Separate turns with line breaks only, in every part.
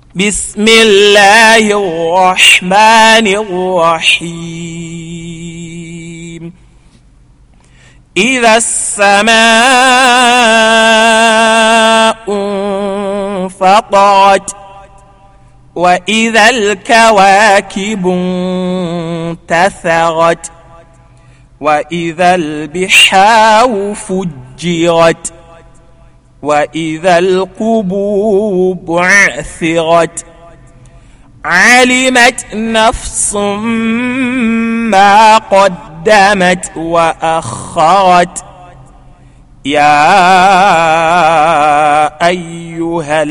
بسم الله الرحمن الرحيم إذا السماء انفطرت وإذا الكواكب انتثرت وإذا البحار فجرت وإذا القبور بعثرت علمت نفس ما قدمت وأخرت يا أيها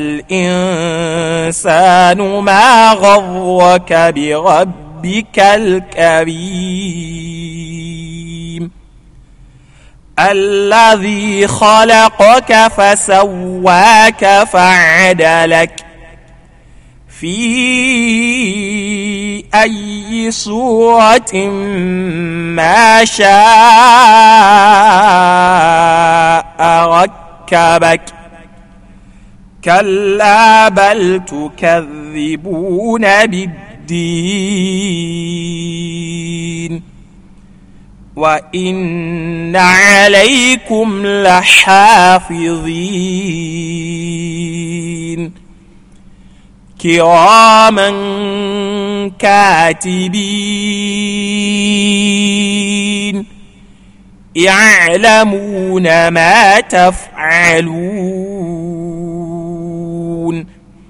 الإنسان ما غرك بربك الكريم الذي خلقك فسواك فعدلك في أي صورة ما شاء ركبك كلا بل تكذبون بالدين وإن عليكم لحافظين كراما كاتبين يعلمون ما تفعلون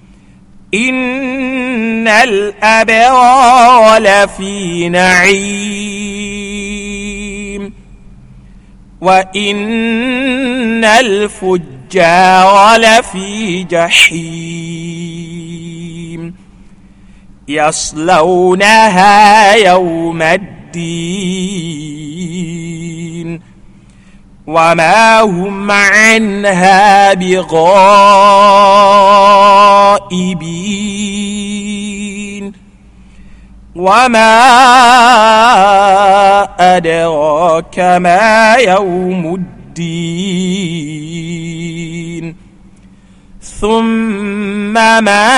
إن الأبرار لفي نعيم وإن الفجار لفي جحيم يصلونها يوم الدين وما هم عنها بغائبين وما أدراك ما يوم الدين ثم ما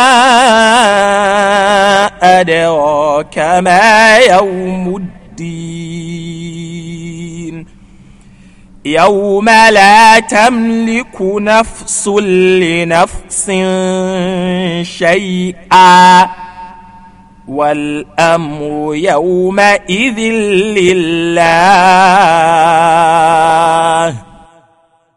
أدراك ما يوم الدين يوم لا تملك نفس لنفس شيئا والأمر يومئذ لله